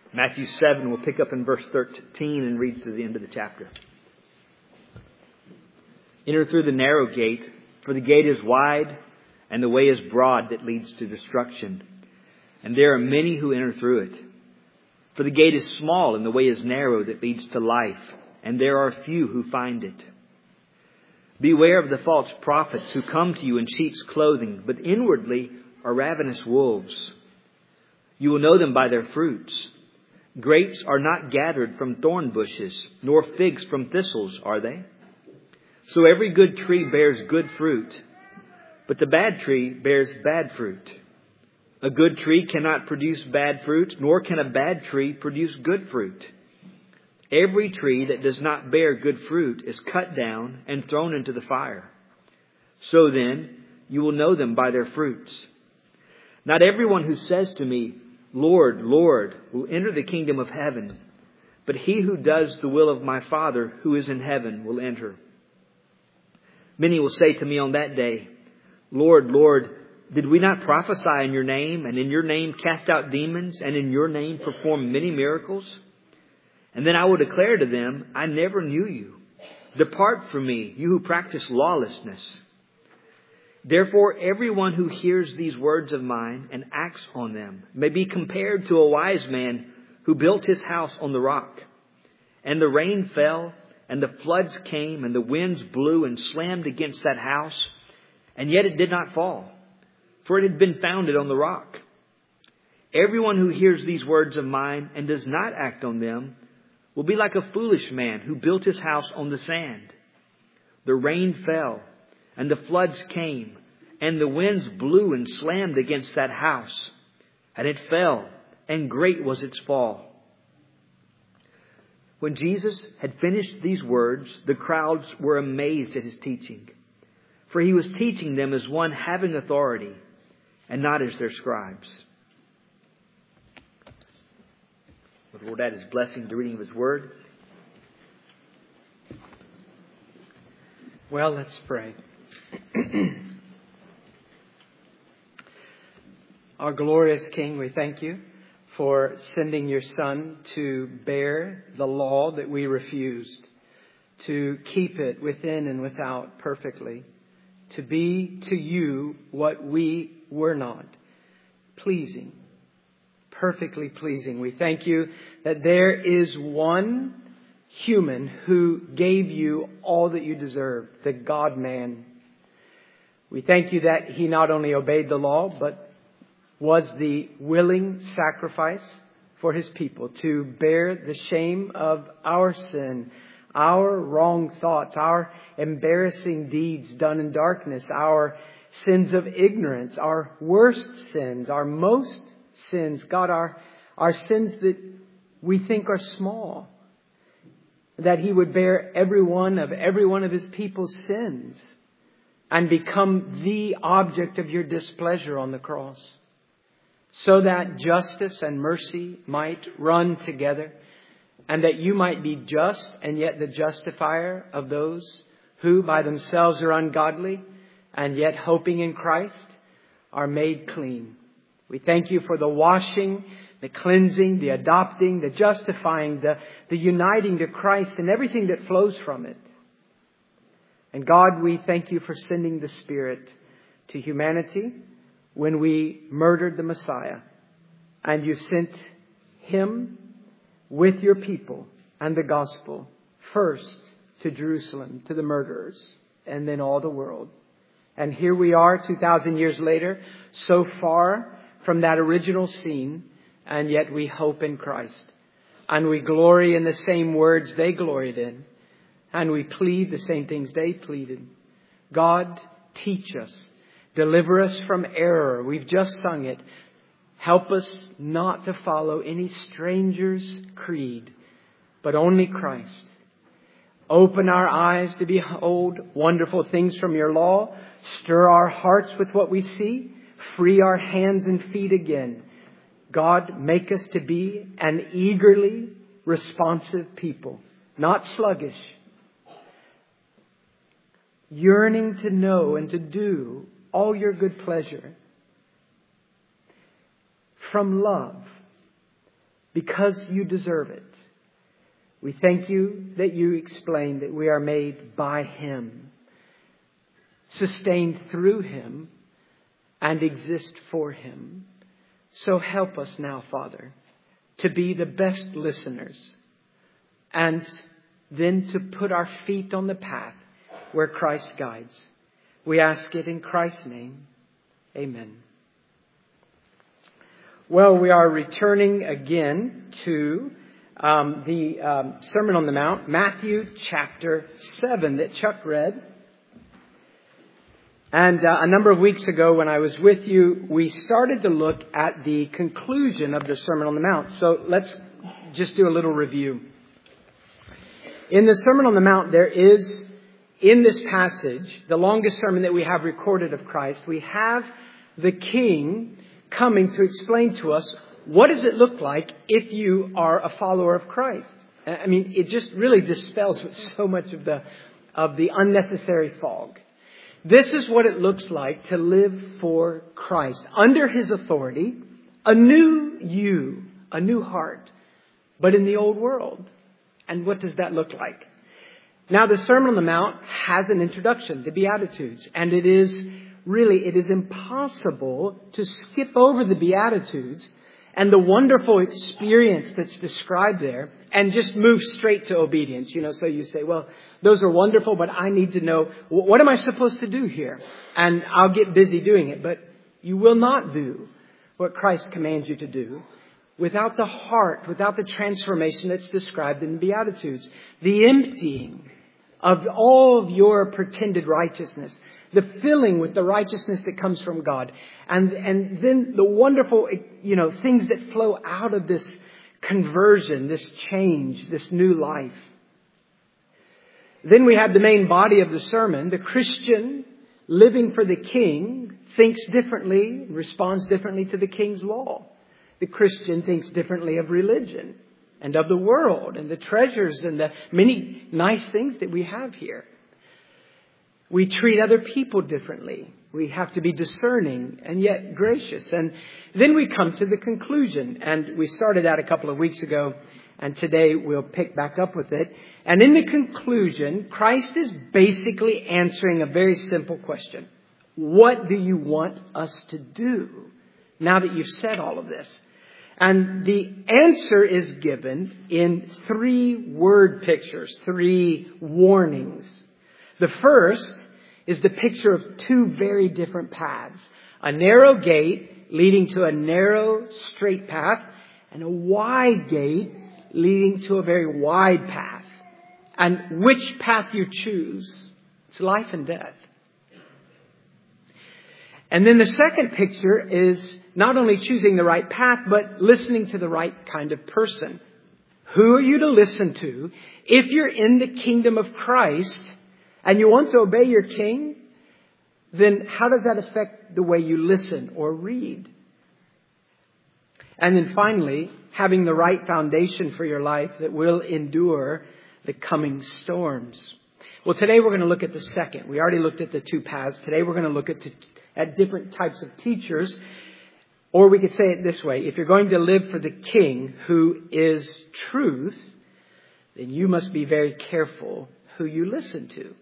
Matthew 7, we'll pick up in verse 13 and read to the end of the chapter. Enter through the narrow gate, for the gate is wide and the way is broad that leads to destruction. And there are many who enter through it. For the gate is small and the way is narrow that leads to life, and there are few who find it. Beware of the false prophets who come to you in sheep's clothing, but inwardly are ravenous wolves. You will know them by their fruits. Grapes are not gathered from thorn bushes, nor figs from thistles, are they? So every good tree bears good fruit, but the bad tree bears bad fruit. A good tree cannot produce bad fruit, nor can a bad tree produce good fruit. Every tree that does not bear good fruit is cut down and thrown into the fire. So then, you will know them by their fruits. Not everyone who says to me, Lord, Lord, will enter the kingdom of heaven, but he who does the will of my Father who is in heaven will enter. Many will say to me on that day, Lord, Lord, did we not prophesy in your name, and in your name cast out demons, and in your name perform many miracles? And then I will declare to them, I never knew you. Depart from me, you who practice lawlessness. Therefore, everyone who hears these words of mine and acts on them may be compared to a wise man who built his house on the rock. And the rain fell, and the floods came, and the winds blew and slammed against that house, and yet it did not fall, for it had been founded on the rock. Everyone who hears these words of mine and does not act on them will be like a foolish man who built his house on the sand. The rain fell, and the floods came, and the winds blew and slammed against that house, and it fell, and great was its fall. When Jesus had finished these words, the crowds were amazed at his teaching, for he was teaching them as one having authority, and not as their scribes. The Lord add His blessing to the reading of His Word. Well, let's pray. Our glorious King, we thank you for sending your Son to bear the law that we refused, to keep it within and without perfectly, to be to you what we were not, pleasing, perfectly pleasing. We thank you that there is one human who gave you all that you deserved, the God-man. We thank you that He not only obeyed the law, but was the willing sacrifice for His people to bear the shame of our sin, our wrong thoughts, our embarrassing deeds done in darkness, our sins of ignorance, our worst sins, our most sins. God, our sins that we think are small. That He would bear every one of His people's sins and become the object of your displeasure on the cross, so that justice and mercy might run together, and that you might be just and yet the justifier of those who by themselves are ungodly and yet hoping in Christ are made clean. We thank you for the washing, the cleansing, the adopting, the justifying, the uniting to Christ and everything that flows from it. And God, we thank you for sending the Spirit to humanity when we murdered the Messiah. And you sent Him with your people and the gospel first to Jerusalem, to the murderers, and then all the world. And here we are 2,000 years later, so far from that original scene, and yet we hope in Christ. And we glory in the same words they gloried in. And we plead the same things they pleaded. God, teach us. Deliver us from error. We've just sung it. Help us not to follow any stranger's creed, but only Christ. Open our eyes to behold wonderful things from your law. Stir our hearts with what we see. Free our hands and feet again. God, make us to be an eagerly responsive people, not sluggish. Yearning to know and to do all your good pleasure. From love, because you deserve it. We thank you that you explained that we are made by Him, sustained through Him, and exist for Him. So help us now, Father, to be the best listeners, and then to put our feet on the path where Christ guides. We ask it in Christ's name. Amen. Well, we are returning again to the Sermon on the Mount, Matthew chapter 7 that Chuck read. And a number of weeks ago when I was with you, we started to look at the conclusion of the Sermon on the Mount. So let's just do a little review. In the Sermon on the Mount, there is, in this passage, the longest sermon that we have recorded of Christ, we have the King coming to explain to us, what does it look like if you are a follower of Christ? I mean, it just really dispels with so much of the unnecessary fog. This is what it looks like to live for Christ, under His authority, a new you, a new heart, but in the old world. And what does that look like? Now, the Sermon on the Mount has an introduction, the Beatitudes, and it is impossible to skip over the Beatitudes and the wonderful experience that's described there and just move straight to obedience. So you say, well, those are wonderful, but I need to know, what am I supposed to do here? And I'll get busy doing it. But you will not do what Christ commands you to do without the heart, without the transformation that's described in the Beatitudes. The emptying of all of your pretended righteousness, the filling with the righteousness that comes from God, and then the wonderful, things that flow out of this conversion, this change, this new life. Then we have the main body of the sermon. The Christian living for the King thinks differently, responds differently to the King's law. The Christian thinks differently of religion and of the world and the treasures and the many nice things that we have here. We treat other people differently. We have to be discerning and yet gracious. And then we come to the conclusion. And we started that a couple of weeks ago. And today we'll pick back up with it. And in the conclusion, Christ is basically answering a very simple question. What do you want us to do now that you've said all of this? And the answer is given in 3 word pictures, 3 warnings. The first is the picture of 2 very different paths. A narrow gate leading to a narrow, straight path, and a wide gate leading to a very wide path. And which path you choose, it's life and death. And then the second picture is not only choosing the right path, but listening to the right kind of person. Who are you to listen to if you're in the kingdom of Christ and you want to obey your King? Then how does that affect the way you listen or read? And then finally, having the right foundation for your life that will endure the coming storms. Well, today we're going to look at the second. We already looked at the 2 paths. Today we're going to look at different types of teachers. Or we could say it this way. If you're going to live for the King who is truth, then you must be very careful who you listen to.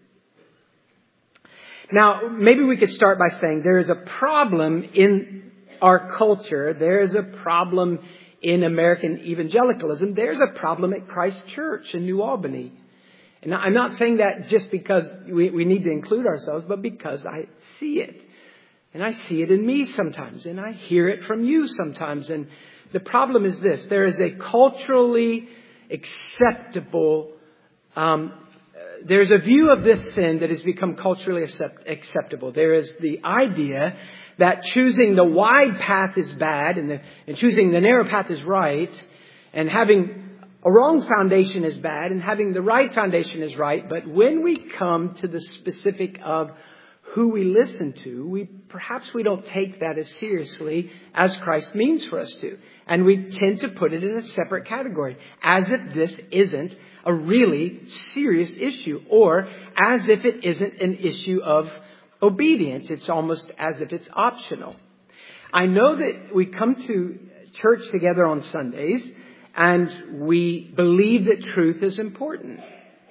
Now, maybe we could start by saying there is a problem in our culture. There is a problem in American evangelicalism. There's a problem at Christ Church in New Albany. And I'm not saying that just because we need to include ourselves, but because I see it. And I see it in me sometimes, and I hear it from you sometimes. And the problem is this. There is a culturally acceptable, there's a view of this sin that has become culturally acceptable. There is the idea that choosing the wide path is bad and choosing the narrow path is right, and having a wrong foundation is bad and having the right foundation is right. But when we come to the specific of who we listen to, perhaps we don't take that as seriously as Christ means for us to. And we tend to put it in a separate category, as if this isn't a really serious issue, or as if it isn't an issue of obedience. It's almost as if it's optional. I know that we come to church together on Sundays, And we believe that truth is important.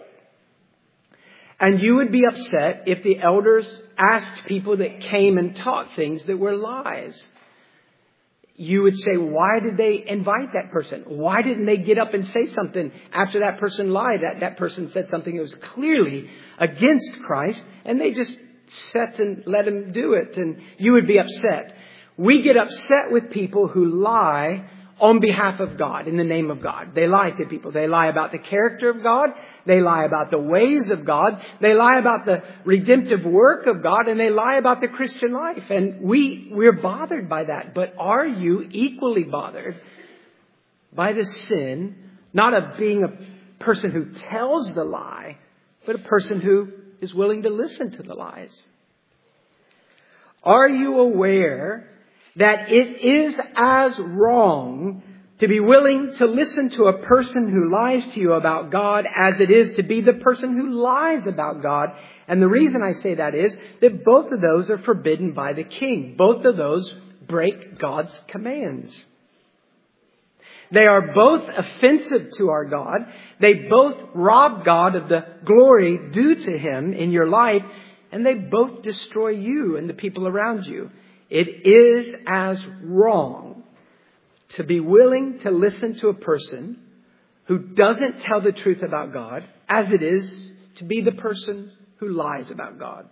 And you would be upset if the elders asked people that came and taught things that were lies. You would say, why did they invite that person? Why didn't they get up and say something after that person lied? That person said something that was clearly against Christ, and they just sat and let him do it. And you would be upset. We get upset with people who lie on behalf of God, in the name of God. They lie to people. They lie about the character of God. They lie about the ways of God. They lie about the redemptive work of God. And they lie about the Christian life. And we're bothered by that. But are you equally bothered by the sin, not of being a person who tells the lie, but a person who is willing to listen to the lies? Are you aware that it is as wrong to be willing to listen to a person who lies to you about God as it is to be the person who lies about God? And the reason I say that is that both of those are forbidden by the king. Both of those break God's commands. They are both offensive to our God. They both rob God of the glory due to Him in your life. And they both destroy you and the people around you. It is as wrong to be willing to listen to a person who doesn't tell the truth about God as it is to be the person who lies about God.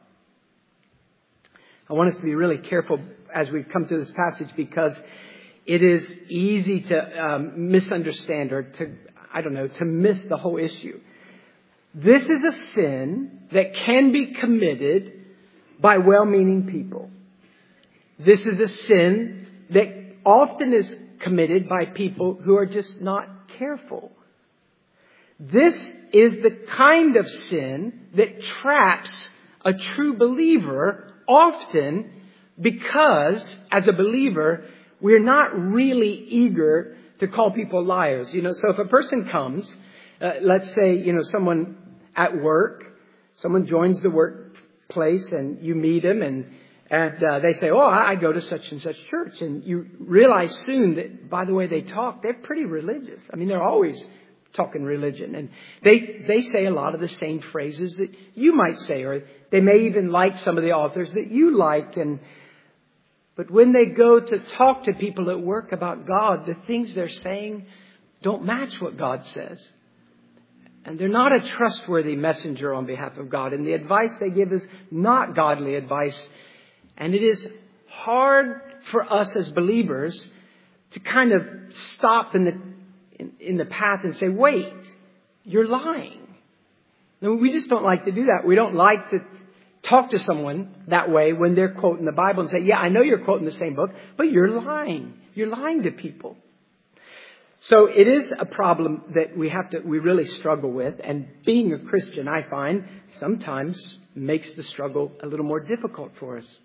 I want us to be really careful as we come to this passage because it is easy to misunderstand or to miss the whole issue. This is a sin that can be committed by well-meaning people. This is a sin that often is committed by people who are just not careful. This is the kind of sin that traps a true believer often because, as a believer, we're not really eager to call people liars. So if a person comes, let's say, someone at work, someone joins the workplace and you meet him and they say, oh, I go to such and such church. And you realize soon that by the way they talk, they're pretty religious. I mean, they're always talking religion. And they say a lot of the same phrases that you might say, or they may even like some of the authors that you like. But when they go to talk to people at work about God, the things they're saying don't match what God says. And they're not a trustworthy messenger on behalf of God. And the advice they give is not godly advice. And it is hard for us as believers to kind of stop in the path and say, wait, you're lying. No, we just don't like to do that. We don't like to talk to someone that way when they're quoting the Bible and say, yeah, I know you're quoting the same book, but you're lying. You're lying to people. So it is a problem that we really struggle with. And being a Christian, I find, sometimes makes the struggle a little more difficult for us.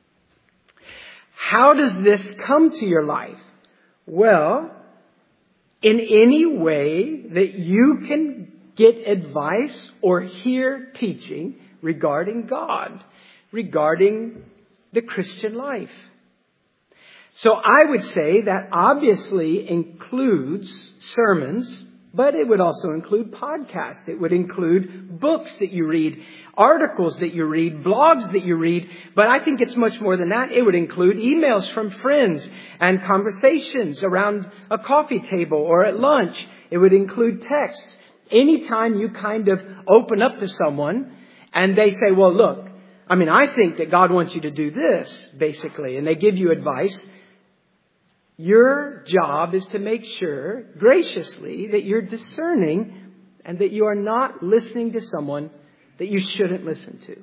How does this come to your life? Well, in any way that you can get advice or hear teaching regarding God, regarding the Christian life. So I would say that obviously includes sermons, but it would also include podcasts. It would include books that you read, articles that you read, blogs that you read. But I think it's much more than that. It would include emails from friends and conversations around a coffee table or at lunch. It would include texts. Anytime you kind of open up to someone and they say, well, look, I think that God wants you to do this, basically, and they give you advice. Your job is to make sure, graciously, that you're discerning and that you are not listening to someone that you shouldn't listen to.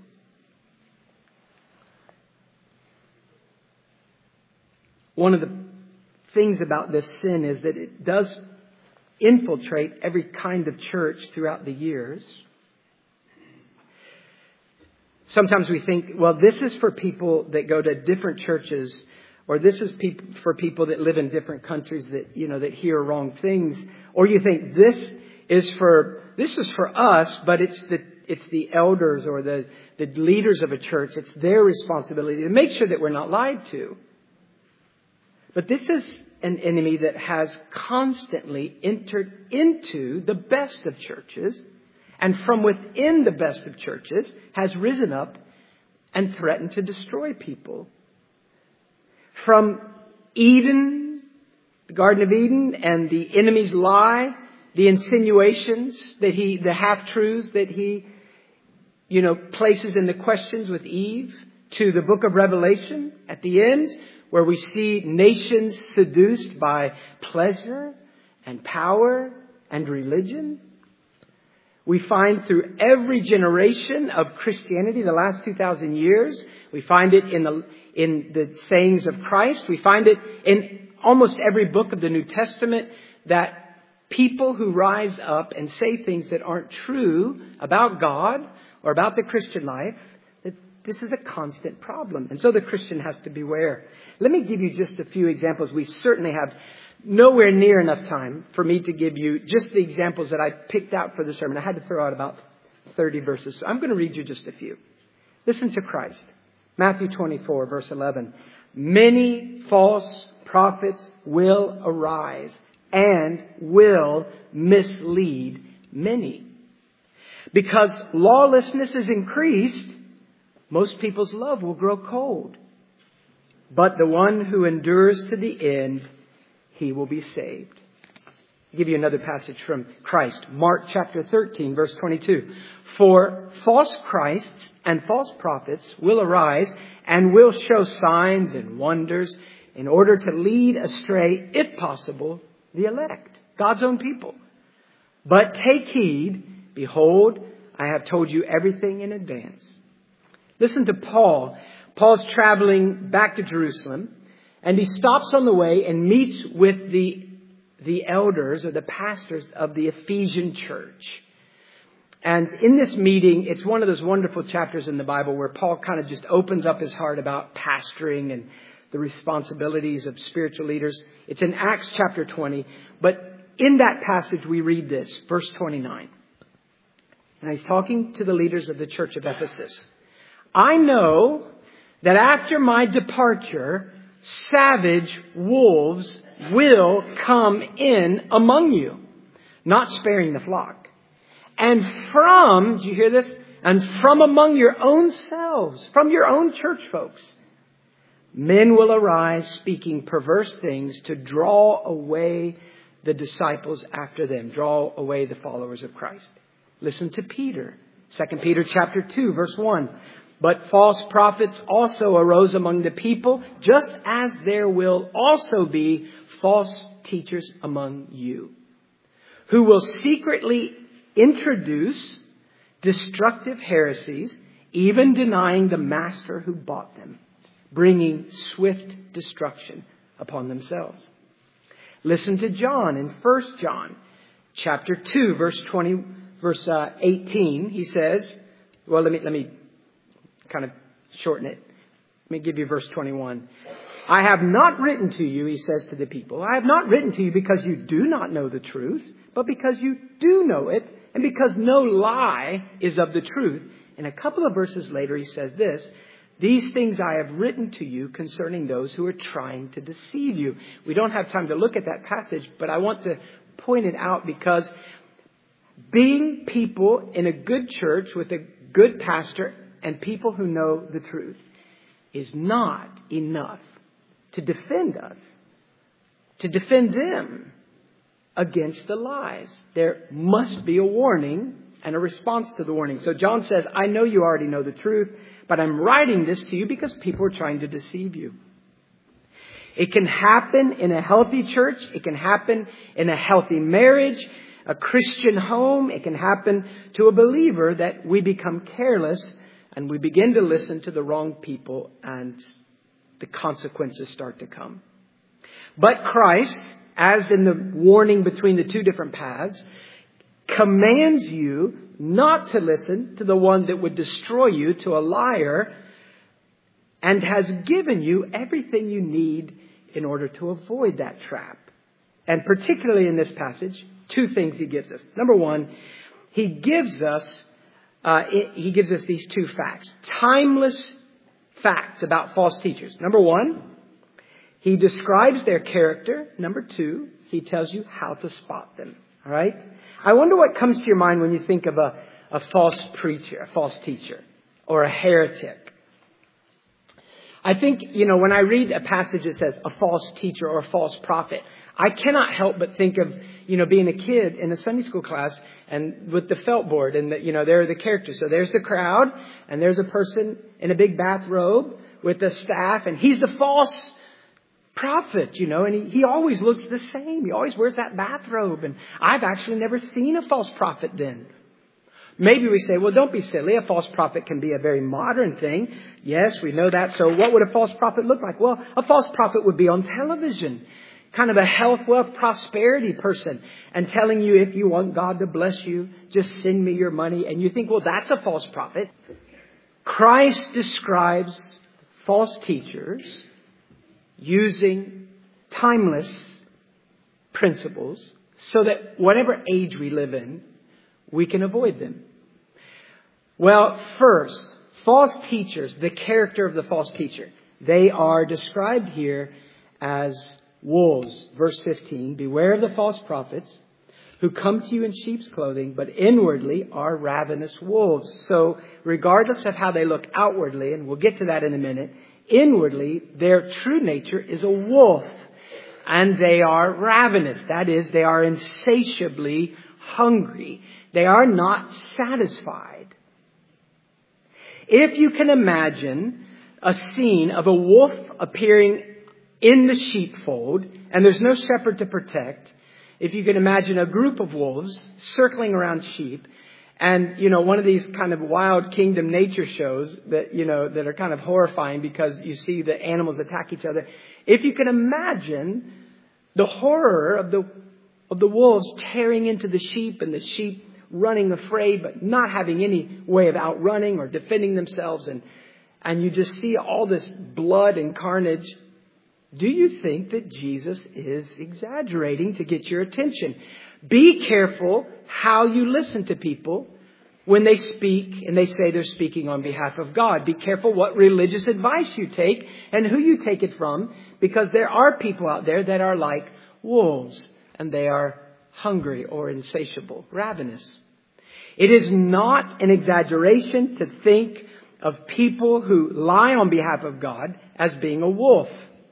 One of the things about this sin is that it does infiltrate every kind of church throughout the years. Sometimes we think, well, this is for people that go to different churches, or this is for people that live in different countries that, that hear wrong things. Or you think this is for us, but it's the elders or the leaders of a church. It's their responsibility to make sure that we're not lied to. But this an enemy that has constantly entered into the best of churches, and from within the best of churches has risen up and threatened to destroy people. From Eden, the Garden of Eden, and the enemy's lie, the insinuations that the half-truths that he, places in the questions with Eve, to the book of Revelation at the end, where we see nations seduced by pleasure and power and religion. We find through every generation of Christianity, the last 2,000 years, we find it in the sayings of Christ. We find it in almost every book of the New Testament, that people who rise up and say things that aren't true about God or about the Christian life, that this is a constant problem. And so the Christian has to beware. Let me give you just a few examples. We certainly have nowhere near enough time for me to give you just the examples that I picked out for the sermon. I had to throw out about 30 verses. So I'm going to read you just a few. Listen to Christ. Matthew 24, verse 11. Many false prophets will arise and will mislead many. Because lawlessness is increased, most people's love will grow cold. But the one who endures to the end, he will be saved. I'll give you another passage from Christ. Mark chapter 13, verse 22. For false Christs and false prophets will arise and will show signs and wonders in order to lead astray, if possible, the elect, God's own people. But take heed, behold, I have told you everything in advance. Listen to Paul. Paul's traveling back to Jerusalem, and he stops on the way and meets with the elders or the pastors of the Ephesian church. And in this meeting, it's one of those wonderful chapters in the Bible where Paul kind of just opens up his heart about pastoring and the responsibilities of spiritual leaders. It's in Acts chapter 20. But in that passage, we read this, verse 29. And he's talking to the leaders of the church of Ephesus. I know that after my departure, savage wolves will come in among you, not sparing the flock. And do you hear this? And from among your own selves, from your own church folks, men will arise speaking perverse things to draw away the disciples after them, draw away the followers of Christ. Listen to Peter, 2 Peter chapter 2, verse 1. But false prophets also arose among the people, just as there will also be false teachers among you, who will secretly introduce destructive heresies, even denying the master who bought them, bringing swift destruction upon themselves. Listen to John in 1 John chapter 2, verse 18. He says, well, let me kind of shorten it. Let me give you verse 21. I have not written to you, he says to the people, I have not written to you because you do not know the truth, but because you do know it, and because no lie is of the truth. And a couple of verses later, he says this, these things I have written to you concerning those who are trying to deceive you. We don't have time to look at that passage, but I want to point it out because being people in a good church with a good pastor and people who know the truth is not enough to defend us, to defend them against the lies. There must be a warning and a response to the warning. So John says, I know you already know the truth, but I'm writing this to you because people are trying to deceive you. It can happen in a healthy church. It can happen in a healthy marriage, a Christian home. It can happen to a believer that we become careless and we begin to listen to the wrong people and the consequences start to come. But Christ, as in the warning between the two different paths, commands you not to listen to the one that would destroy you, to a liar, and has given you everything you need in order to avoid that trap. And particularly in this passage, two things he gives us. Number one, he gives us these two facts, timeless facts about false teachers. Number one, He describes their character. Number 2, he tells you how to spot them. All right? I wonder what comes to your mind when you think of a false preacher, a false teacher, or a heretic. I think, when I read a passage that says a false teacher or a false prophet, I cannot help but think of, being a kid in a Sunday school class and with the felt board and there are the characters. So there's the crowd and there's a person in a big bathrobe with a staff and he's the false prophet, and he always looks the same. He always wears that bathrobe. And I've actually never seen a false prophet then. Maybe we say, well, don't be silly. A false prophet can be a very modern thing. Yes, we know that. So what would a false prophet look like? Well, a false prophet would be on television. Kind of a health, wealth, prosperity person. And telling you, if you want God to bless you, just send me your money. And you think, well, that's a false prophet. Christ describes false teachers using timeless principles so that whatever age we live in, we can avoid them. Well, first, false teachers, the character of the false teacher, they are described here as wolves. Verse 15, beware of the false prophets who come to you in sheep's clothing, but inwardly are ravenous wolves. So regardless of how they look outwardly, and we'll get to that in a minute, inwardly, their true nature is a wolf. And they are ravenous. That is, they are insatiably hungry. They are not satisfied. If you can imagine a scene of a wolf appearing in the sheepfold, and there's no shepherd to protect, if you can imagine a group of wolves circling around sheep, and, one of these kind of wild kingdom nature shows that, that are kind of horrifying because you see the animals attack each other. If you can imagine the horror of the wolves tearing into the sheep and the sheep running afraid, but not having any way of outrunning or defending themselves. And you just see all this blood and carnage. Do you think that Jesus is exaggerating to get your attention? Be careful how you listen to people when they speak and they say they're speaking on behalf of God. Be careful what religious advice you take and who you take it from, because there are people out there that are like wolves and they are hungry or insatiable, ravenous. It is not an exaggeration to think of people who lie on behalf of God as being a wolf.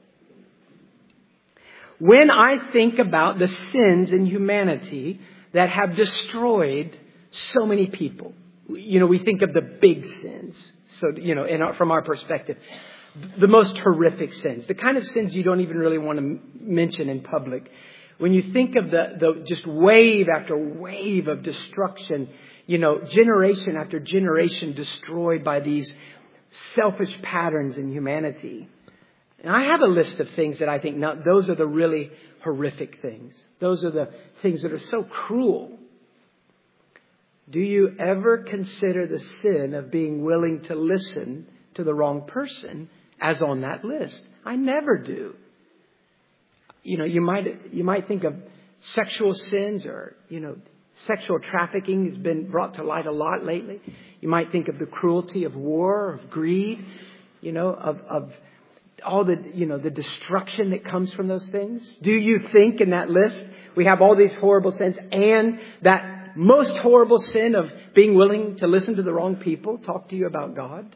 When I think about the sins in humanity that have destroyed so many people, we think of the big sins. So, from our perspective, the most horrific sins, the kind of sins you don't even really want to mention in public. When you think of the just wave after wave of destruction, generation after generation destroyed by these selfish patterns in humanity. And I have a list of things that I think, now, those are the really horrific things. Those are the things that are so cruel. Do you ever consider the sin of being willing to listen to the wrong person as on that list? I never do. You might think of sexual sins or, sexual trafficking has been brought to light a lot lately. You might think of the cruelty of war, of greed, of all the, the destruction that comes from those things. Do you think in that list we have all these horrible sins and that most horrible sin of being willing to listen to the wrong people talk to you about God?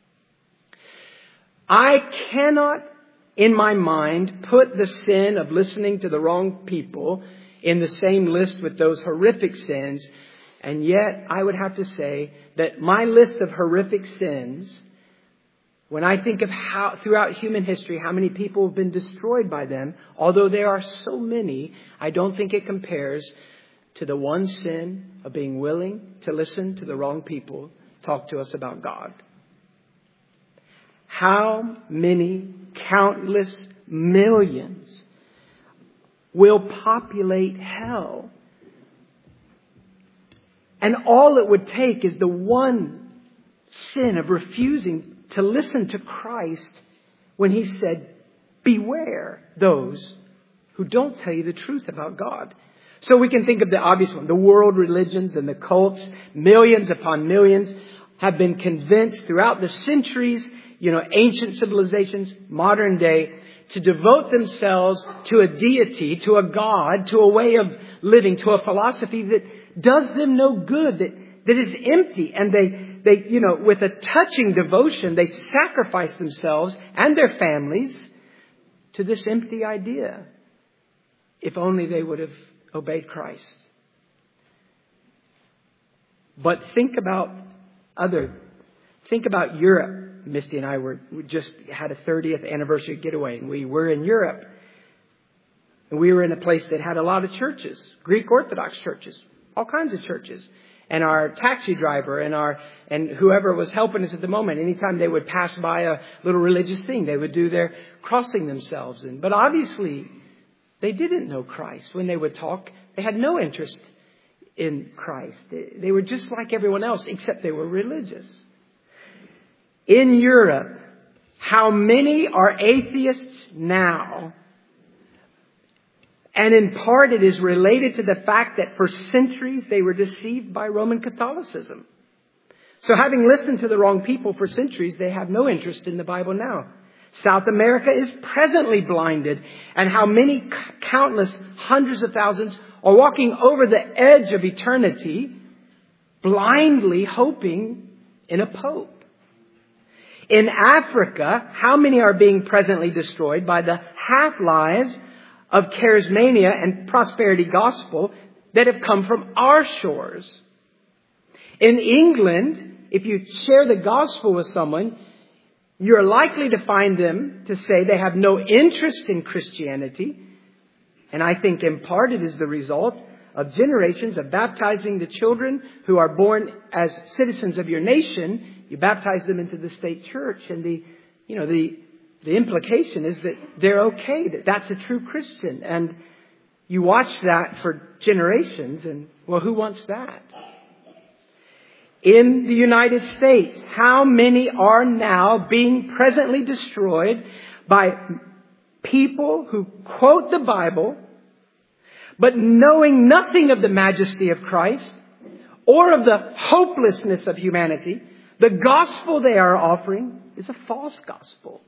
I cannot in my mind put the sin of listening to the wrong people in the same list with those horrific sins. And yet I would have to say that my list of horrific sins, when I think of how throughout human history, how many people have been destroyed by them, although there are so many, I don't think it compares to the one sin of being willing to listen to the wrong people talk to us about God. How many countless millions will populate hell? And all it would take is the one sin of refusing to listen to Christ when He said, beware those who don't tell you the truth about God. So we can think of the obvious one, the world religions and the cults. Millions upon millions have been convinced throughout the centuries, ancient civilizations, modern day, to devote themselves to a deity, to a God, to a way of living, to a philosophy that does them no good, that is empty. And they, with a touching devotion, they sacrifice themselves and their families to this empty idea. If only they would have obeyed Christ. But think about Europe. Misty and I we just had a 30th anniversary getaway, and we were in Europe. And we were in a place that had a lot of churches, Greek Orthodox churches, all kinds of churches. And our taxi driver and whoever was helping us at the moment, anytime they would pass by a little religious thing, they would do their crossing themselves. But obviously, they didn't know Christ. When they would talk, they had no interest in Christ. They were just like everyone else, except they were religious. In Europe, how many are atheists now? And in part, it is related to the fact that for centuries they were deceived by Roman Catholicism. So having listened to the wrong people for centuries, they have no interest in the Bible now. South America is presently blinded. And how many countless hundreds of thousands are walking over the edge of eternity, blindly hoping in a pope. In Africa, how many are being presently destroyed by the half-lies of charismania and prosperity gospel that have come from our shores? In England, if you share the gospel with someone, you're likely to find them to say they have no interest in Christianity. And I think in part it is the result of generations of baptizing the children who are born as citizens of your nation. You baptize them into the state church, and the implication is that they're okay, that that's a true Christian. And you watch that for generations, and well, who wants that? In the United States, how many are now being presently destroyed by people who quote the Bible, but knowing nothing of the majesty of Christ or of the hopelessness of humanity? The gospel they are offering is a false gospel.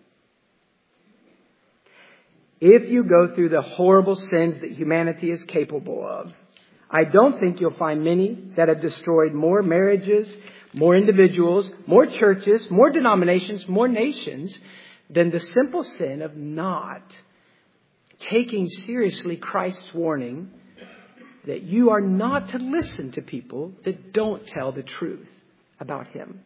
If you go through the horrible sins that humanity is capable of, I don't think you'll find many that have destroyed more marriages, more individuals, more churches, more denominations, more nations than the simple sin of not taking seriously Christ's warning that you are not to listen to people that don't tell the truth about Him.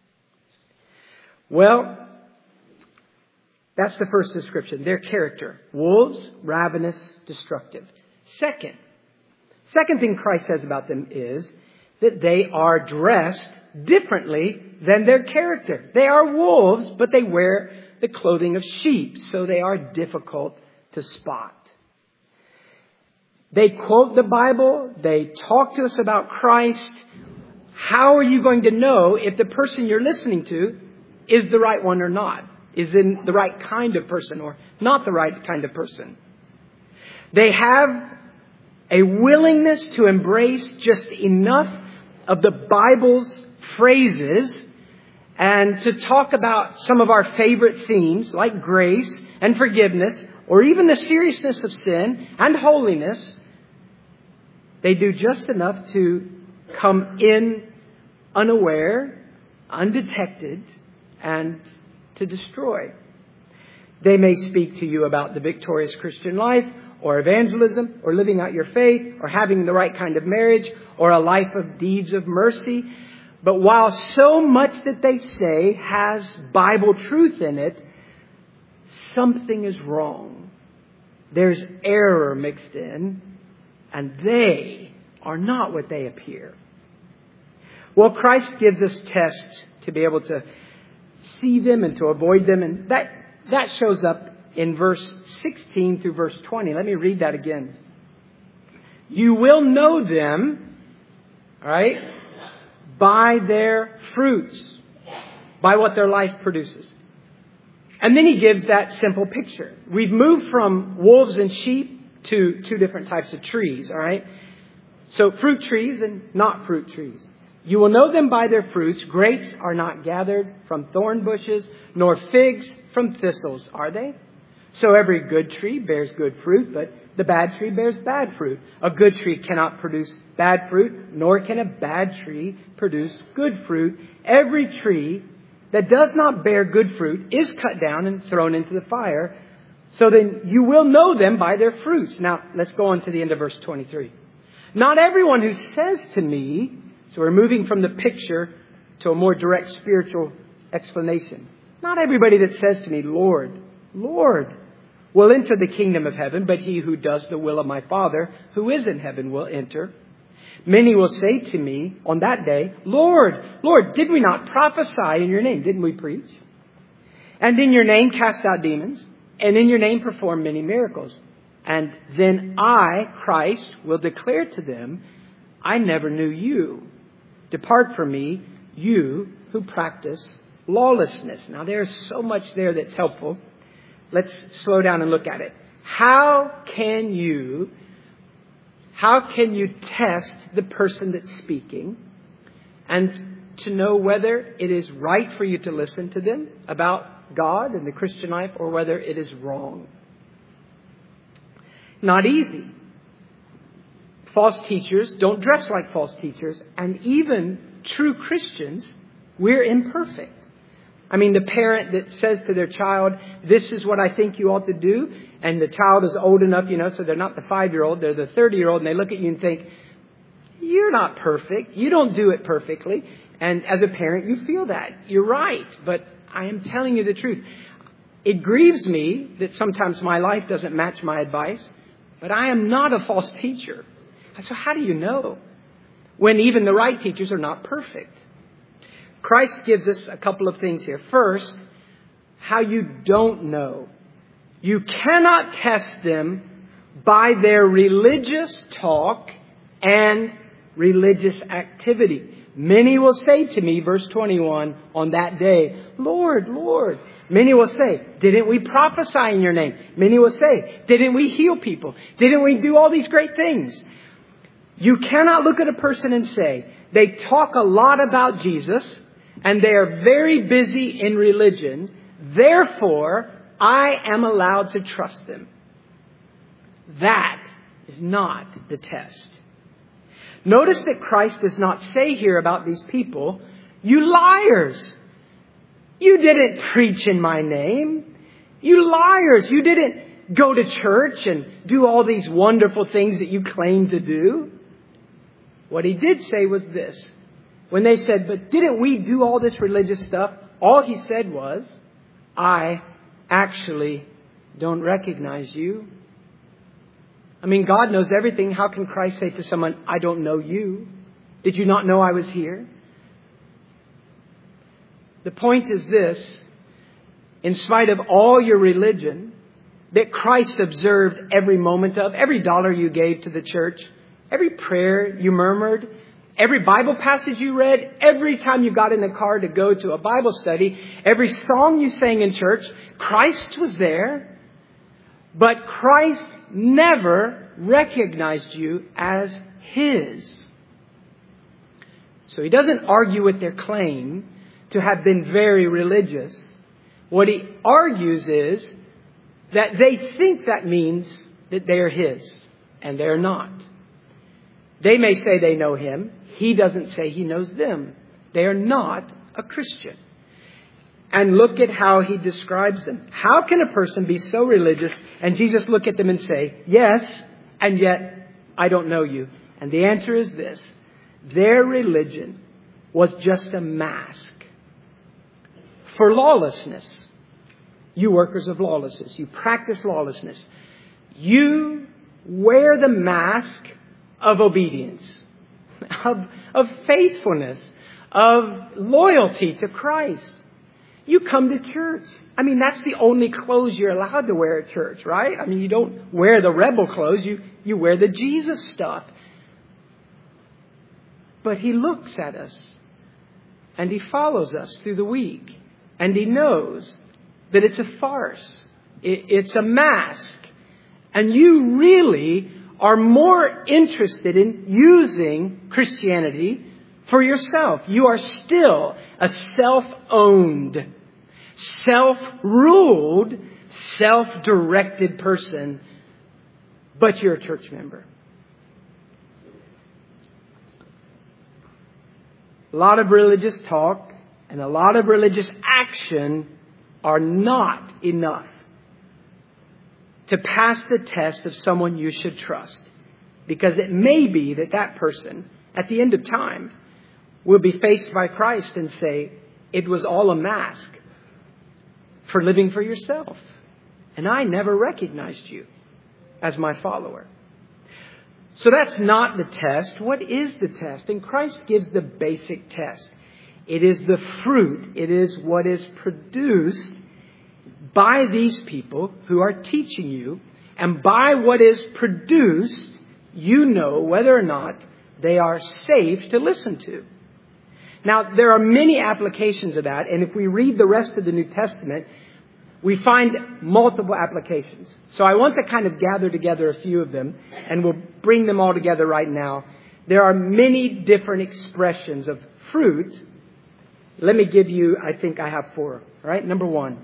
Well, that's the first description, their character. Wolves, ravenous, destructive. Second thing Christ says about them is that they are dressed differently than their character. They are wolves, but they wear the clothing of sheep, so they are difficult to spot. They quote the Bible. They talk to us about Christ. How are you going to know if the person you're listening to is the right one or not? Is in the right kind of person or not the right kind of person? They have a willingness to embrace just enough of the Bible's phrases and to talk about some of our favorite themes like grace and forgiveness or even the seriousness of sin and holiness. They do just enough to come in unaware, undetected, and to destroy. They may speak to you about the victorious Christian life, or evangelism, or living out your faith, or having the right kind of marriage, or a life of deeds of mercy. But while so much that they say has Bible truth in it, something is wrong. There's error mixed in, and they are not what they appear. Well, Christ gives us tests to be able to see them and to avoid them, and that shows up in verse 16 through verse 20. Let me read that again. You will know them, all right, by their fruits, by what their life produces. And then he gives that simple picture. We've moved from wolves and sheep to two different types of trees, all right? So fruit trees and not fruit trees. You will know them by their fruits. Grapes are not gathered from thorn bushes, nor figs from thistles, are they? So every good tree bears good fruit, but the bad tree bears bad fruit. A good tree cannot produce bad fruit, nor can a bad tree produce good fruit. Every tree that does not bear good fruit is cut down and thrown into the fire. So then you will know them by their fruits. Now, let's go on to the end of verse 23. Not everyone who says to me, so we're moving from the picture to a more direct spiritual explanation. Not everybody that says to me, Lord, Lord, will enter the kingdom of heaven, but he who does the will of my Father who is in heaven will enter. Many will say to me on that day, Lord, Lord, did we not prophesy in your name? Didn't we preach? And in your name cast out demons, and in your name perform many miracles. And then I, Christ, will declare to them, I never knew you. Depart from me, you who practice lawlessness. Now there's so much there that's helpful. Let's slow down and look at it. How can you test the person that's speaking and to know whether it is right for you to listen to them about God and the Christian life or whether it is wrong? Not easy. False teachers don't dress like false teachers, and even true Christians, we're imperfect. I mean, the parent that says to their child, this is what I think you ought to do. And the child is old enough, so they're not the 5-year-old, they're the 30-year-old. And they look at you and think, you're not perfect. You don't do it perfectly. And as a parent, you feel that. You're right. But I am telling you the truth. It grieves me that sometimes my life doesn't match my advice. But I am not a false teacher. So how do you know when even the right teachers are not perfect? Christ gives us a couple of things here. First, how you don't know. You cannot test them by their religious talk and religious activity. Many will say to me, verse 21, on that day, Lord, Lord. Many will say, didn't we prophesy in your name? Many will say, didn't we heal people? Didn't we do all these great things? You cannot look at a person and say, they talk a lot about Jesus, and they are very busy in religion. Therefore, I am allowed to trust them. That is not the test. Notice that Christ does not say here about these people, you liars. You didn't preach in my name. You liars. You didn't go to church and do all these wonderful things that you claim to do. What he did say was this. When they said, but didn't we do all this religious stuff? All he said was, I actually don't recognize you. I mean, God knows everything. How can Christ say to someone, I don't know you? Did you not know I was here? The point is this. In spite of all your religion that Christ observed every moment of, every dollar you gave to the church, every prayer you murmured, every Bible passage you read, every time you got in the car to go to a Bible study, every song you sang in church, Christ was there. But Christ never recognized you as His. So He doesn't argue with their claim to have been very religious. What He argues is that they think that means that they are His, and they're not. They may say they know Him. He doesn't say He knows them. They are not a Christian. And look at how He describes them. How can a person be so religious and Jesus look at them and say, yes, and yet I don't know you? And the answer is this. Their religion was just a mask for lawlessness. You workers of lawlessness, you practice lawlessness. You wear the mask of obedience, of faithfulness, of loyalty to Christ. You come to church. I mean, that's the only clothes you're allowed to wear at church, right? I mean, you don't wear the rebel clothes. You wear the Jesus stuff. But He looks at us and He follows us through the week. And He knows that it's a farce. It's a mask. And you really are more interested in using Christianity for yourself. You are still a self-owned, self-ruled, self-directed person, but you're a church member. A lot of religious talk and a lot of religious action are not enough to pass the test of someone you should trust. Because it may be that that person, at the end of time, will be faced by Christ and say, it was all a mask for living for yourself. And I never recognized you as my follower. So that's not the test. What is the test? And Christ gives the basic test. It is the fruit. It is what is produced by these people who are teaching you. And by what is produced, you know whether or not they are safe to listen to. Now, there are many applications of that. And if we read the rest of the New Testament, we find multiple applications. So I want to kind of gather together a few of them, and we'll bring them all together right now. There are many different expressions of fruit. Let me give you, I think I have 4. All right, number 1.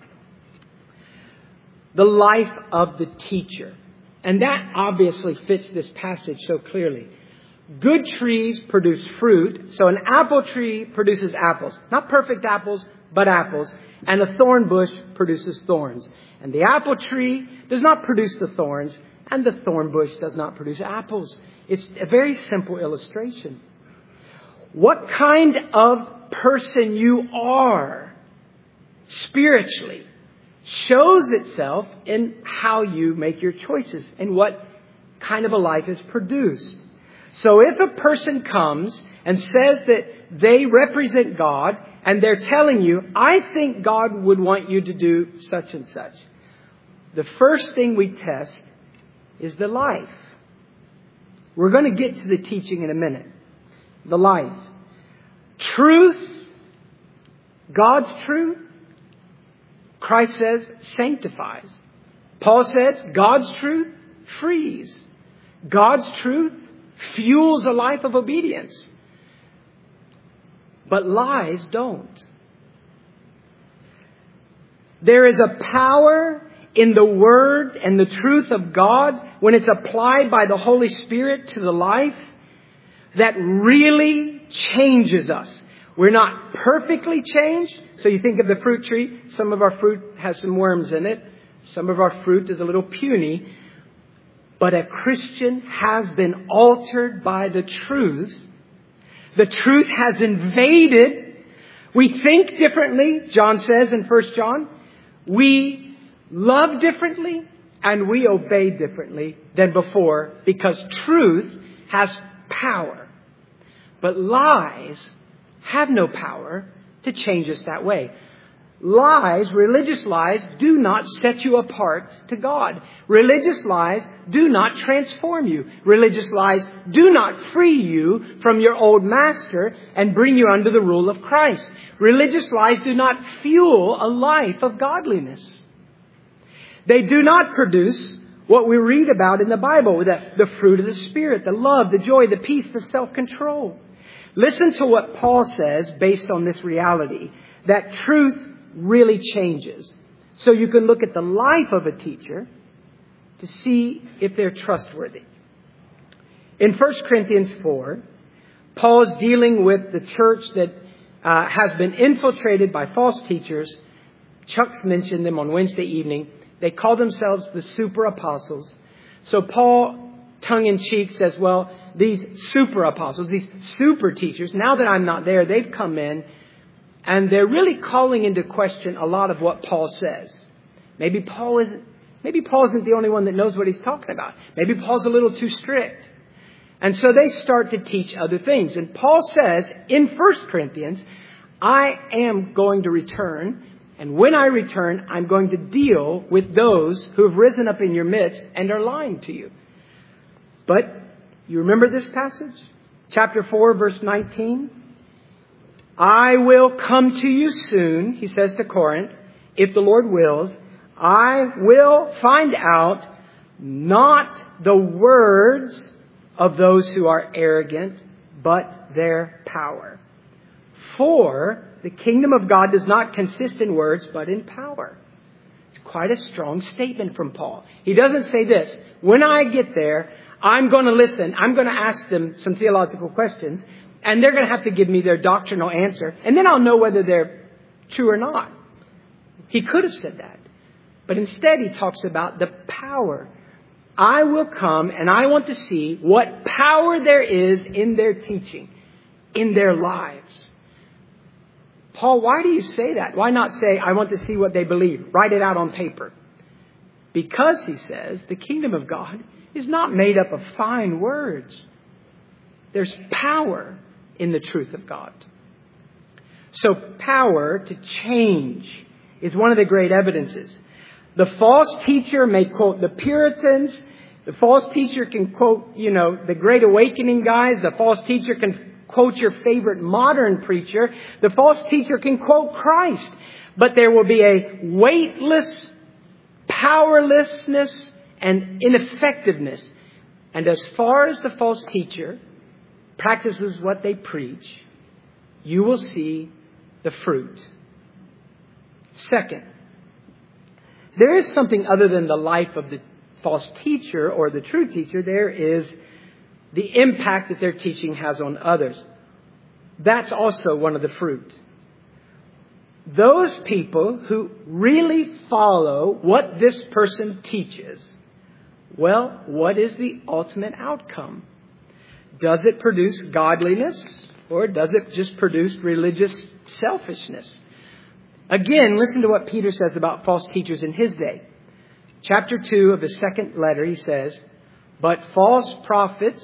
The life of the teacher. And that obviously fits this passage so clearly. Good trees produce fruit. So an apple tree produces apples. Not perfect apples, but apples. And a thorn bush produces thorns. And the apple tree does not produce the thorns. And the thorn bush does not produce apples. It's a very simple illustration. What kind of person you are spiritually shows itself in how you make your choices and what kind of a life is produced. So if a person comes and says that they represent God and they're telling you, I think God would want you to do such and such, the first thing we test is the life. We're going to get to the teaching in a minute. The life. Truth, God's truth, Christ says, sanctifies. Paul says, God's truth frees. God's truth fuels a life of obedience. But lies don't. There is a power in the Word and the truth of God when it's applied by the Holy Spirit to the life that really changes us. We're not perfectly changed. So you think of the fruit tree. Some of our fruit has some worms in it. Some of our fruit is a little puny. But a Christian has been altered by the truth. The truth has invaded. We think differently, John says in 1 John. We love differently and we obey differently than before because truth has power. But lies have no power to change us that way. Lies, religious lies, do not set you apart to God. Religious lies do not transform you. Religious lies do not free you from your old master and bring you under the rule of Christ. Religious lies do not fuel a life of godliness. They do not produce what we read about in the Bible, the fruit of the Spirit, the love, the joy, the peace, the self-control. Listen to what Paul says based on this reality, that truth really changes. So you can look at the life of a teacher to see if they're trustworthy. In 1 Corinthians 4, Paul's dealing with the church that has been infiltrated by false teachers. Chuck's mentioned them on Wednesday evening. They call themselves the super apostles. So Paul, tongue-in-cheek, says, well, these super apostles, these super teachers, now that I'm not there, they've come in and they're really calling into question a lot of what Paul says. Maybe Paul isn't the only one that knows what he's talking about. Maybe Paul's a little too strict. And so they start to teach other things. And Paul says in 1 Corinthians, I am going to return. And when I return, I'm going to deal with those who have risen up in your midst and are lying to you. But you remember this passage? Chapter 4, verse 19. I will come to you soon, he says to Corinth, if the Lord wills. I will find out not the words of those who are arrogant, but their power. For the kingdom of God does not consist in words, but in power. quite a strong statement from Paul. He doesn't say this, when I get there, I'm going to listen. I'm going to ask them some theological questions, and they're going to have to give me their doctrinal answer, and then I'll know whether they're true or not. He could have said that. But instead, he talks about the power. I will come and I want to see what power there is in their teaching, in their lives. Paul, why do you say that? Why not say, I want to see what they believe? Write it out on paper. Because, he says, the kingdom of God is not made up of fine words. There's power in the truth of God. So power to change is one of the great evidences. The false teacher may quote the Puritans. The false teacher can quote, the Great Awakening guys. The false teacher can quote your favorite modern preacher. The false teacher can quote Christ. But there will be a weightless powerlessness and ineffectiveness. And as far as the false teacher practices what they preach, you will see the fruit. Second, there is something other than the life of the false teacher or the true teacher. There is the impact that their teaching has on others. That's also one of the fruit. Those people who really follow what this person teaches, well, what is the ultimate outcome? Does it produce godliness, or does it just produce religious selfishness? Again, listen to what Peter says about false teachers in his day. Chapter 2 of the second letter, he says, but false prophets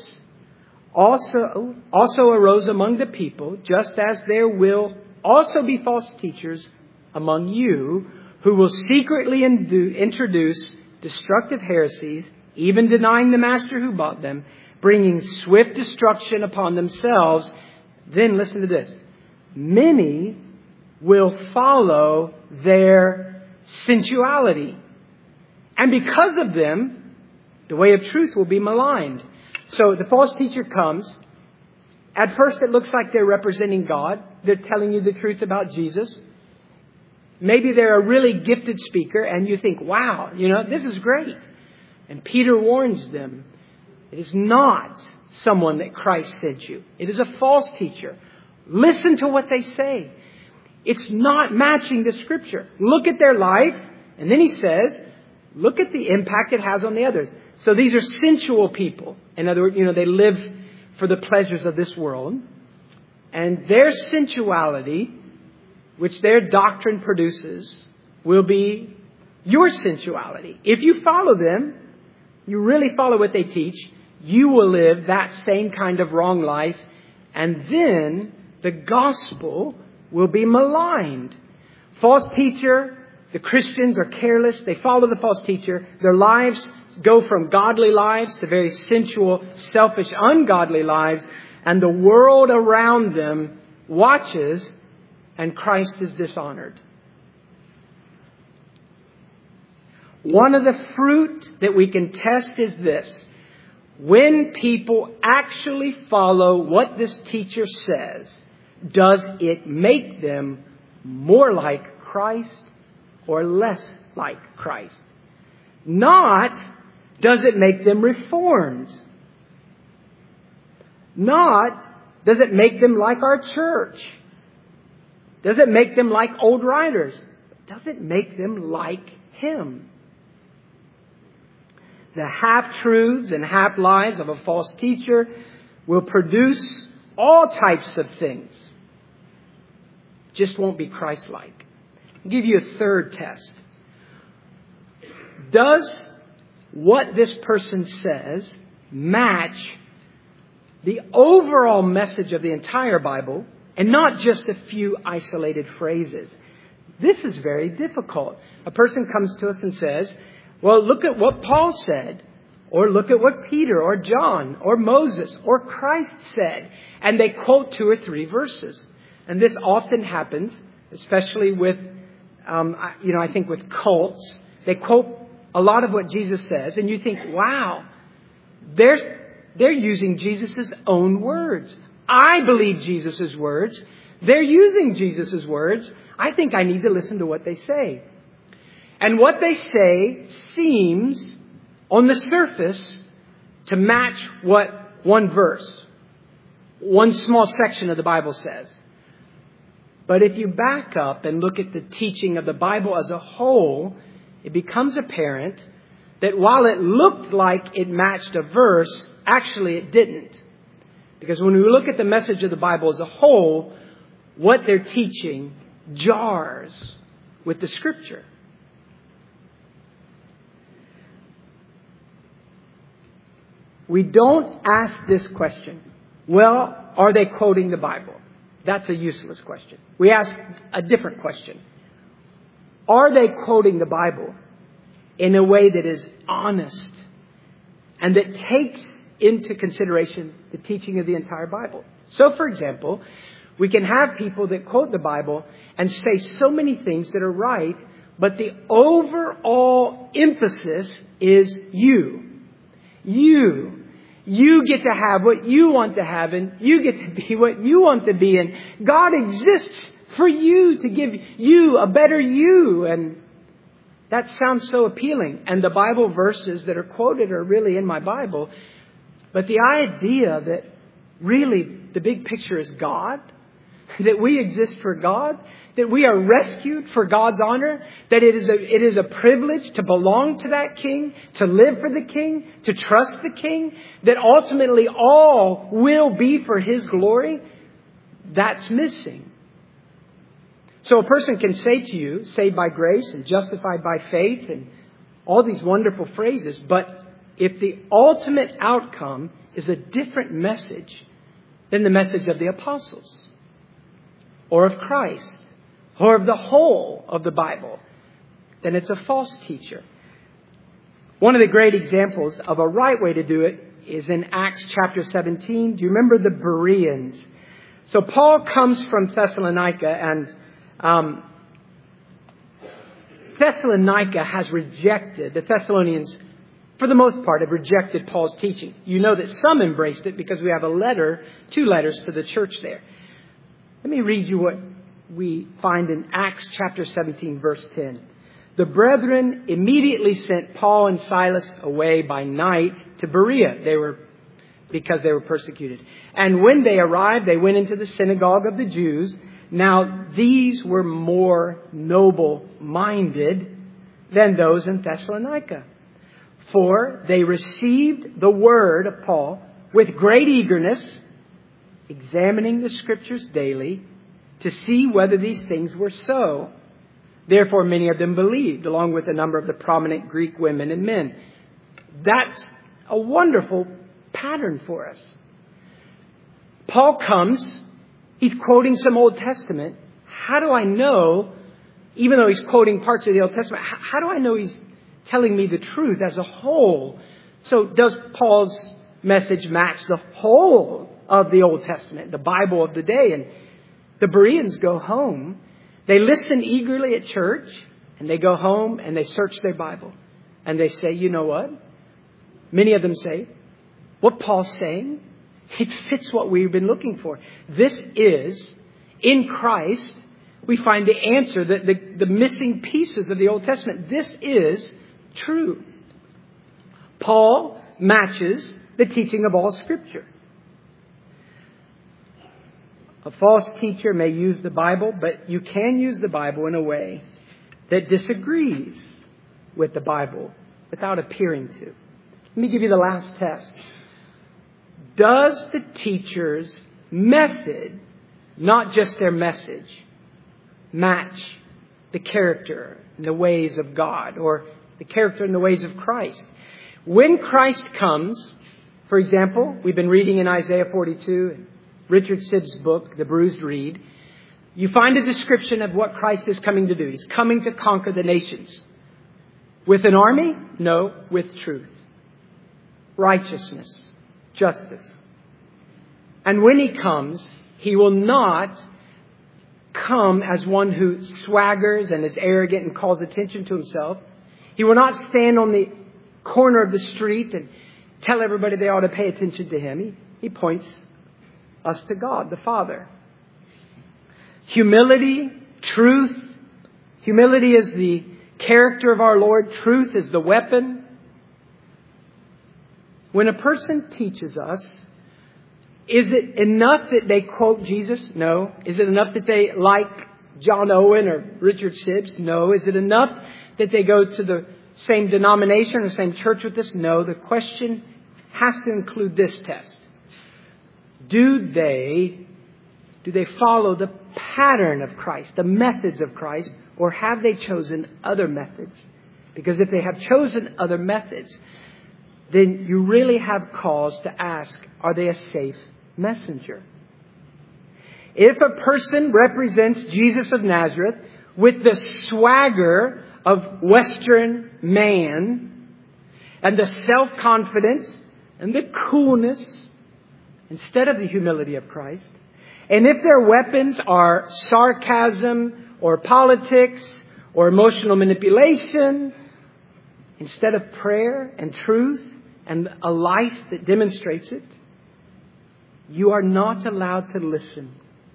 also arose among the people, just as there will also be false teachers among you, who will secretly introduce destructive heresies, even denying the master who bought them, bringing swift destruction upon themselves. Then listen to this. Many will follow their sensuality. And because of them, the way of truth will be maligned. So the false teacher comes. At first it looks like they're representing God. They're telling you the truth about Jesus. Maybe they're a really gifted speaker and you think, wow, this is great. And Peter warns them, it is not someone that Christ sent you. It is a false teacher. Listen to what they say. It's not matching the Scripture. Look at their life. And then he says, look at the impact it has on the others. So these are sensual people. In other words, they live for the pleasures of this world. And their sensuality, which their doctrine produces, will be your sensuality. If you follow them, you really follow what they teach, you will live that same kind of wrong life. And then the gospel will be maligned. False teacher, the Christians are careless. They follow the false teacher. Their lives go from godly lives to very sensual, selfish, ungodly lives. And the world around them watches, and Christ is dishonored. One of the fruit that we can test is this. When people actually follow what this teacher says, does it make them more like Christ or less like Christ? Not, does it make them reformed? Not, does it make them like our church? Does it make them like old writers? Does it make them like Him? The half-truths and half-lies of a false teacher will produce all types of things. Just won't be Christ-like. I'll give you a third test. Does what this person says match the overall message of the entire Bible and not just a few isolated phrases? This is very difficult. A person comes to us and says, well, look at what Paul said, or look at what Peter or John or Moses or Christ said. And they quote 2 or 3 verses. And this often happens, especially with, I think with cults. They quote a lot of what Jesus says, and you think, wow, they're using Jesus' own words. I believe Jesus' words. They're using Jesus' words. I think I need to listen to what they say. And what they say seems, on the surface, to match what one verse, one small section of the Bible says. But if you back up and look at the teaching of the Bible as a whole, it becomes apparent that while it looked like it matched a verse, actually it didn't. Because when we look at the message of the Bible as a whole, what they're teaching jars with the Scripture. We don't ask this question, well, are they quoting the Bible? That's a useless question. We ask a different question. Are they quoting the Bible in a way that is honest and that takes into consideration the teaching of the entire Bible? So, for example, we can have people that quote the Bible and say so many things that are right, but the overall emphasis is you. You get to have what you want to have, and you get to be what you want to be. And God exists for you to give you a better you. And that sounds so appealing. And the Bible verses that are quoted are really in my Bible. But the idea that really the big picture is God, that we exist for God, that we are rescued for God's honor, that it is a privilege to belong to that King, to live for the King, to trust the King, that ultimately all will be for His glory, that's missing. So a person can say to you, saved by grace and justified by faith and all these wonderful phrases, but if the ultimate outcome is a different message than the message of the apostles or of Christ, or of the whole of the Bible, then it's a false teacher. One of the great examples of a right way to do it is in Acts chapter 17. Do you remember the Bereans? So Paul comes from Thessalonica, and Thessalonica has rejected, the Thessalonians, for the most part, have rejected Paul's teaching. You know that some embraced it because we have two letters to the church there. Let me read you what we find in Acts chapter 17, verse 10. The brethren immediately sent Paul and Silas away by night to Berea. Because they were persecuted. And when they arrived, they went into the synagogue of the Jews. Now, these were more noble-minded than those in Thessalonica. For they received the word of Paul with great eagerness, examining the Scriptures daily to see whether these things were so. Therefore, many of them believed, along with a number of the prominent Greek women and men. That's a wonderful pattern for us. Paul comes, he's quoting some Old Testament. How do I know, even though he's quoting parts of the Old Testament, how do I know he's telling me the truth as a whole? So does Paul's message match the whole of the Old Testament, the Bible of the day? And the Bereans go home. They listen eagerly at church, and they go home and they search their Bible. And they say, you know what? Many of them say, what Paul's saying, it fits what we've been looking for. This is, in Christ, we find the answer, the missing pieces of the Old Testament. This is true. Paul matches the teaching of all Scripture. A false teacher may use the Bible, but you can use the Bible in a way that disagrees with the Bible without appearing to. Let me give you the last test. Does the teacher's method, not just their message, match the character and the ways of God, or the character and the ways of Christ? When Christ comes, for example, we've been reading in Isaiah 42, Richard Sidd's book, The Bruised Reed, you find a description of what Christ is coming to do. He's coming to conquer the nations. With an army? No, with truth, righteousness, justice. And when He comes, He will not come as one who swaggers and is arrogant and calls attention to Himself. He will not stand on the corner of the street and tell everybody they ought to pay attention to Him. He points us to God, the Father. Humility, truth. Humility is the character of our Lord. Truth is the weapon. When a person teaches us, is it enough that they quote Jesus? No. Is it enough that they like John Owen or Richard Sibbes? No. Is it enough that they go to the same denomination or same church with us? No. The question has to include this test. Do they follow the pattern of Christ, the methods of Christ, or have they chosen other methods? Because if they have chosen other methods, then you really have cause to ask, are they a safe messenger? If a person represents Jesus of Nazareth with the swagger of Western man and the self-confidence and the coolness instead of the humility of Christ, and if their weapons are sarcasm or politics or emotional manipulation instead of prayer and truth and a life that demonstrates it, you are not allowed to listen.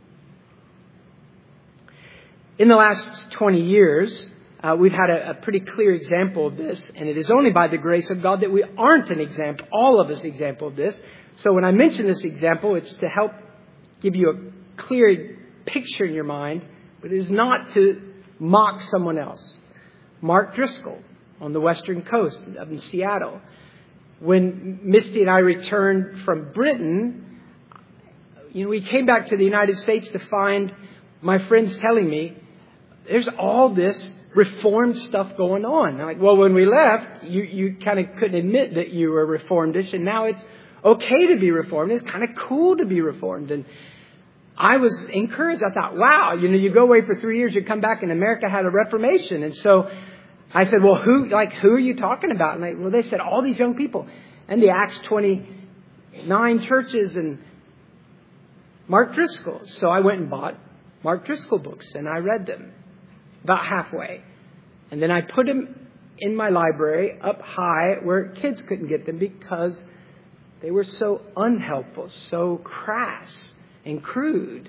In the last 20 years, we've had a pretty clear example of this, and it is only by the grace of God that we aren't an example, all of us example of this. So when I mention this example, it's to help give you a clear picture in your mind, but it is not to mock someone else. Mark Driscoll on the western coast up in Seattle. When Misty and I returned from Britain, we came back to the United States to find my friends telling me, there's all this Reformed stuff going on. I'm like, well, when we left, you kind of couldn't admit that you were Reformedish, and now it's okay to be Reformed. It's kind of cool to be Reformed. And I was encouraged. I thought, wow, you go away for 3 years, you come back, and America had a Reformation. And so I said, well, who are you talking about? And they said, all these young people. And the Acts 29 churches and Mark Driscoll. So I went and bought Mark Driscoll books, and I read them about halfway. And then I put them in my library up high where kids couldn't get them because they were so unhelpful, so crass and crude.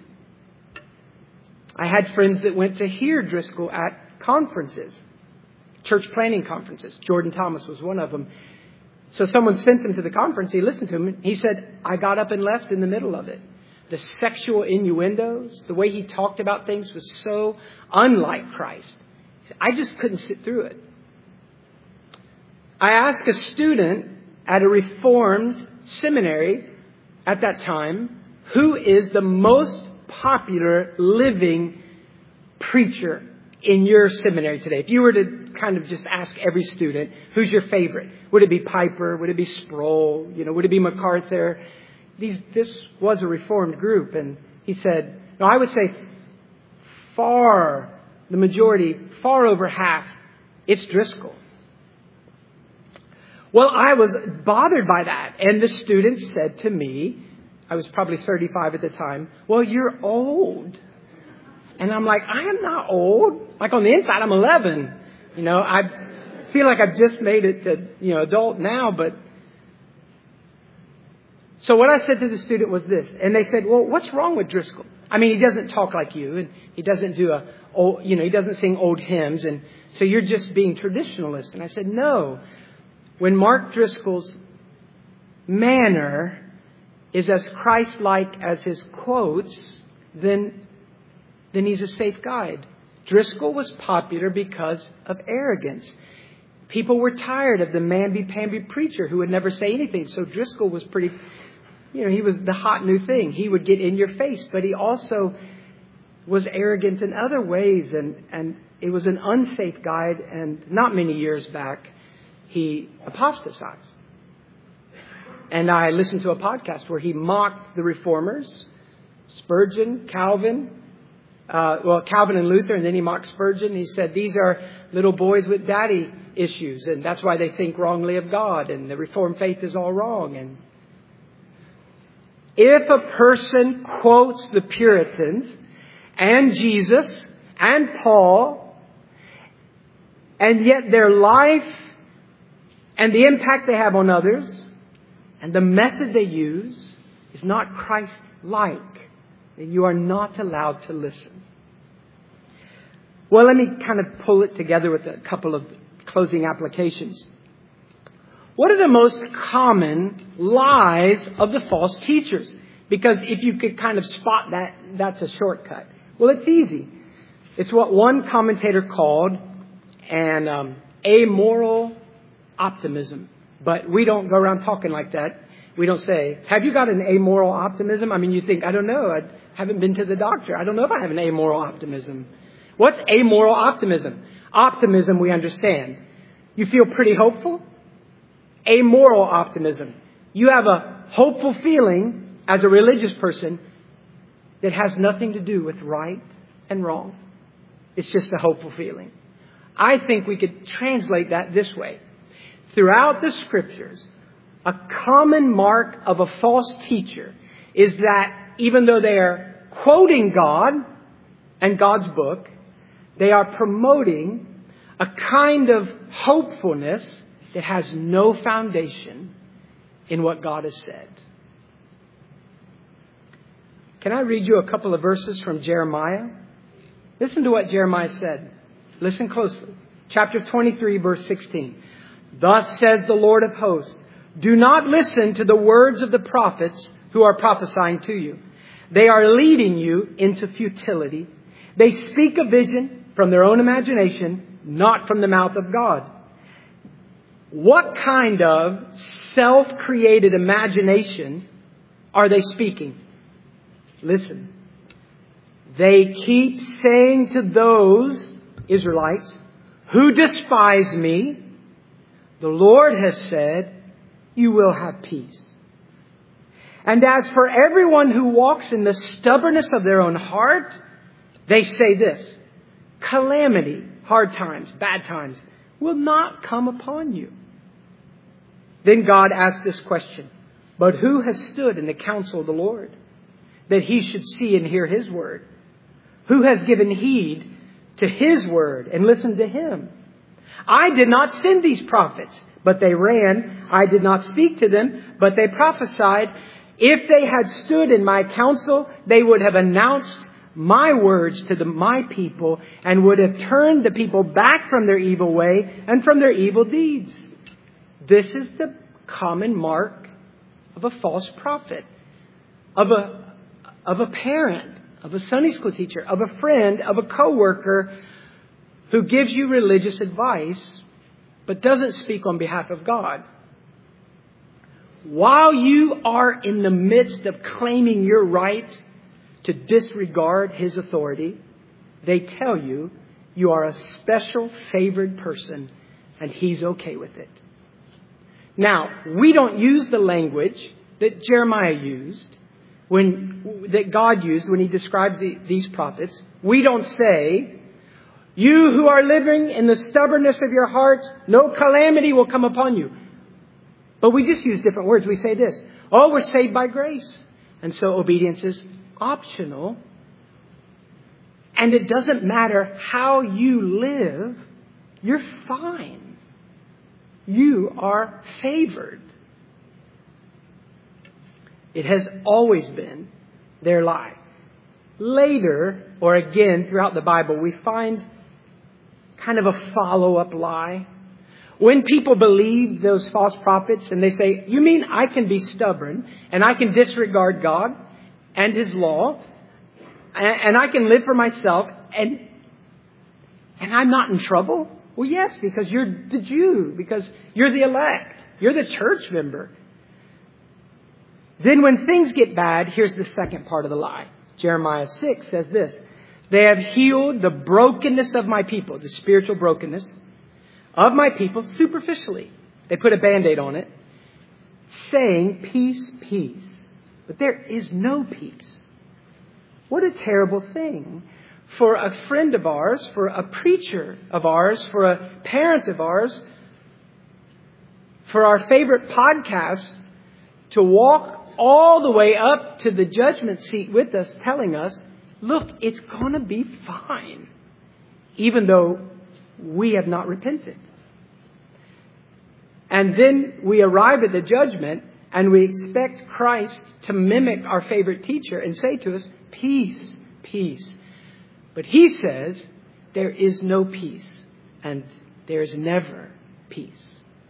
I had friends that went to hear Driscoll at conferences, church planning conferences. Jordan Thomas was one of them. So someone sent him to the conference. He listened to him. He said, I got up and left in the middle of it. The sexual innuendos, the way he talked about things was so unlike Christ. I just couldn't sit through it. I asked a student at a Reformed seminary at that time, who is the most popular living preacher in your seminary today? If you were to kind of just ask every student, who's your favorite? Would it be Piper? Would it be Sproul? Would it be MacArthur? This was a Reformed group. And he said, no, I would say the majority, far over half, it's Driscoll. Well, I was bothered by that. And the student said to me, I was probably 35 at the time, well, you're old. And I'm like, I am not old. Like on the inside, I'm 11. I feel like I've just made it to, adult now. But so what I said to the student was this. And they said, well, what's wrong with Driscoll? I mean, he doesn't talk like you. And he doesn't he doesn't sing old hymns. And so you're just being traditionalist. And I said, no. When Mark Driscoll's manner is as Christ-like as his quotes, then he's a safe guide. Driscoll was popular because of arrogance. People were tired of the mamby-pamby preacher who would never say anything. So Driscoll was pretty, he was the hot new thing. He would get in your face, but he also was arrogant in other ways. And it was an unsafe guide. And not many years back, he apostatized. And I listened to a podcast where he mocked the reformers, Spurgeon, Calvin and Luther, and then he mocked Spurgeon. He said, these are little boys with daddy issues, and that's why they think wrongly of God, and the Reformed faith is all wrong. And if a person quotes the Puritans and Jesus and Paul, and yet their life and the impact they have on others and the method they use is not Christ-like, then you are not allowed to listen. Well, let me kind of pull it together with a couple of closing applications. What are the most common lies of the false teachers? Because if you could kind of spot that, that's a shortcut. Well, it's easy. It's what one commentator called an amoral optimism. But we don't go around talking like that. We don't say, have you got an amoral optimism? I mean, you think, I don't know. I haven't been to the doctor. I don't know if I have an amoral optimism. What's amoral optimism? Optimism, we understand. You feel pretty hopeful? Amoral optimism. You have a hopeful feeling as a religious person that has nothing to do with right and wrong. It's just a hopeful feeling. I think we could translate that this way. Throughout the Scriptures, a common mark of a false teacher is that even though they are quoting God and God's book, they are promoting a kind of hopefulness that has no foundation in what God has said. Can I read you a couple of verses from Jeremiah? Listen to what Jeremiah said. Listen closely. Chapter 23, verse 16. Thus says the Lord of hosts, do not listen to the words of the prophets who are prophesying to you. They are leading you into futility. They speak a vision from their own imagination, not from the mouth of God. What kind of self-created imagination are they speaking? Listen. They keep saying to those Israelites who despise me, the Lord has said, you will have peace. And as for everyone who walks in the stubbornness of their own heart, they say this, calamity, hard times, bad times, will not come upon you. Then God asked this question, but who has stood in the counsel of the Lord, that he should see and hear his word? Who has given heed to his word and listened to him? I did not send these prophets, but they ran. I did not speak to them, but they prophesied. If they had stood in my counsel, they would have announced my words to my people and would have turned the people back from their evil way and from their evil deeds. This is the common mark of a false prophet, of a parent, of a Sunday school teacher, of a friend, of a coworker who gives you religious advice but doesn't speak on behalf of God. While you are in the midst of claiming your right to disregard his authority, they tell you you are a special favored person and he's okay with it. Now, we don't use the language that Jeremiah used, that God used when he describes these prophets. We don't say, you who are living in the stubbornness of your hearts, no calamity will come upon you. But we just use different words. We say this, oh, we're saved by grace. And so obedience is optional. And it doesn't matter how you live, you're fine. You are favored. It has always been their lie. Later, or again throughout the Bible, we find kind of a follow-up lie. When people believe those false prophets and they say, you mean I can be stubborn and I can disregard God and his law and I can live for myself and I'm not in trouble? Well, yes, because you're the Jew, because you're the elect, you're the church member. Then when things get bad, here's the second part of the lie. Jeremiah 6 says this, they have healed the brokenness of my people, the spiritual brokenness of my people superficially. They put a Band-Aid on it, saying peace, peace. But there is no peace. What a terrible thing for a friend of ours, for a preacher of ours, for a parent of ours, for our favorite podcast to walk all the way up to the judgment seat with us, telling us, look, it's going to be fine, even though we have not repented. And then we arrive at the judgment and we expect Christ to mimic our favorite teacher and say to us, peace, peace. But he says, there is no peace, and there is never peace.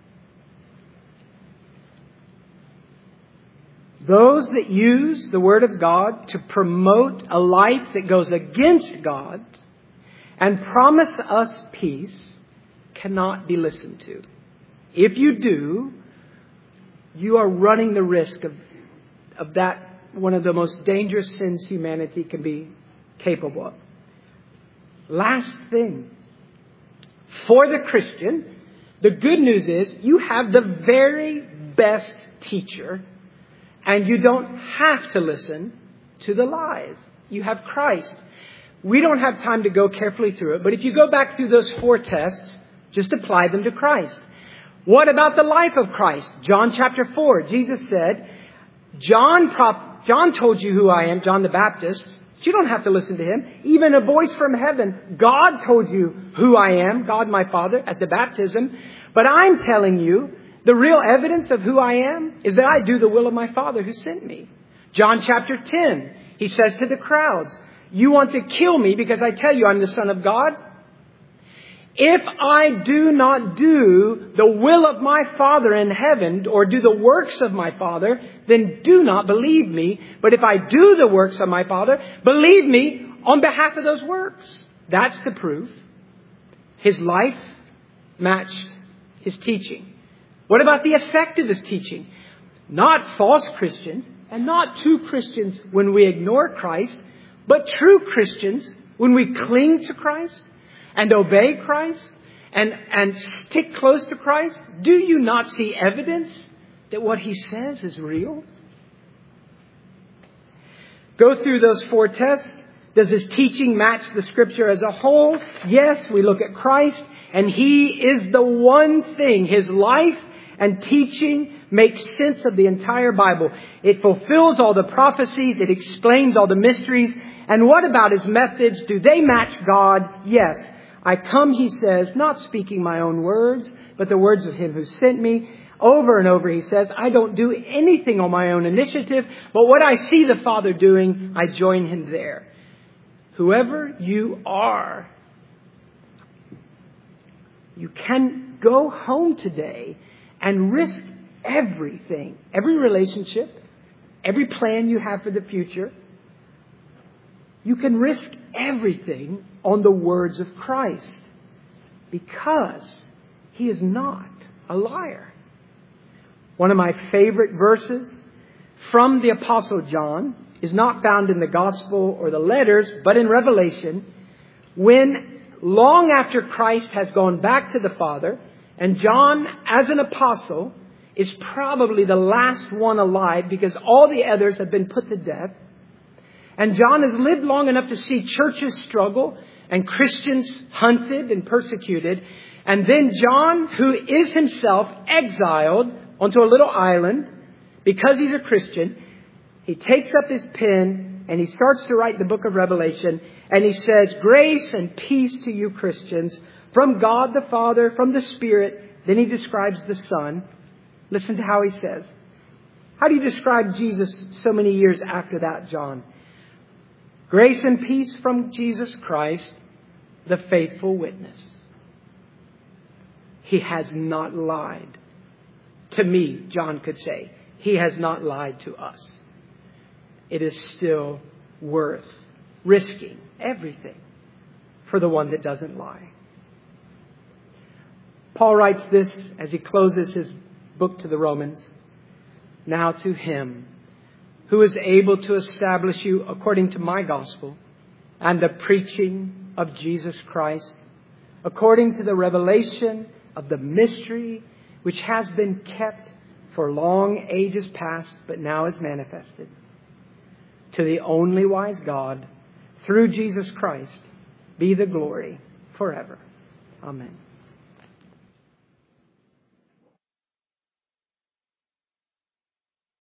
Those that use the Word of God to promote a life that goes against God and promise us peace cannot be listened to. If you do, you are running the risk of that, one of the most dangerous sins humanity can be capable of. Last thing. For the Christian, the good news is you have the very best teacher, and you don't have to listen to the lies. You have Christ. We don't have time to go carefully through it, but if you go back through those 4 tests, just apply them to Christ. What about the life of Christ? John chapter 4, Jesus said, John told you who I am, John the Baptist. You don't have to listen to him. Even a voice from heaven, God told you who I am, God my Father, at the baptism. But I'm telling you, the real evidence of who I am is that I do the will of my Father who sent me. John chapter 10, he says to the crowds, you want to kill me because I tell you I'm the Son of God? If I do not do the will of my Father in heaven, or do the works of my Father, then do not believe me. But if I do the works of my Father, believe me on behalf of those works. That's the proof. His life matched his teaching. What about the effect of his teaching? Not false Christians, and not true Christians when we ignore Christ, but true Christians when we cling to Christ and obey Christ and stick close to Christ. Do you not see evidence that what he says is real? Go through those 4 tests. Does his teaching match the Scripture as a whole? Yes, we look at Christ, and he is the one thing. His life and teaching makes sense of the entire Bible. It fulfills all the prophecies. It explains all the mysteries. And what about his methods? Do they match God? Yes. I come, he says, not speaking my own words, but the words of him who sent me. Over and over he says, I don't do anything on my own initiative, but what I see the Father doing, I join him there. Whoever you are, you can go home today and risk everything, every relationship, every plan you have for the future. You can risk everything on the words of Christ because he is not a liar. One of my favorite verses from the Apostle John is not found in the Gospel or the letters, but in Revelation, when long after Christ has gone back to the Father, and John, as an apostle, is probably the last one alive because all the others have been put to death. And John has lived long enough to see churches struggle and Christians hunted and persecuted. And then John, who is himself exiled onto a little island because he's a Christian, he takes up his pen and he starts to write the book of Revelation. And he says, grace and peace to you Christians from God the Father, from the Spirit. Then he describes the Son. Listen to how he says. How do you describe Jesus so many years after that, John? Grace and peace from Jesus Christ, the faithful witness. He has not lied. To me, John could say, he has not lied to us. It is still worth risking everything for the one that doesn't lie. Paul writes this as he closes his book to the Romans. Now to him who is able to establish you according to my gospel and the preaching of Jesus Christ, according to the revelation of the mystery which has been kept for long ages past, but now is manifested. To the only wise God, through Jesus Christ, be the glory forever. Amen.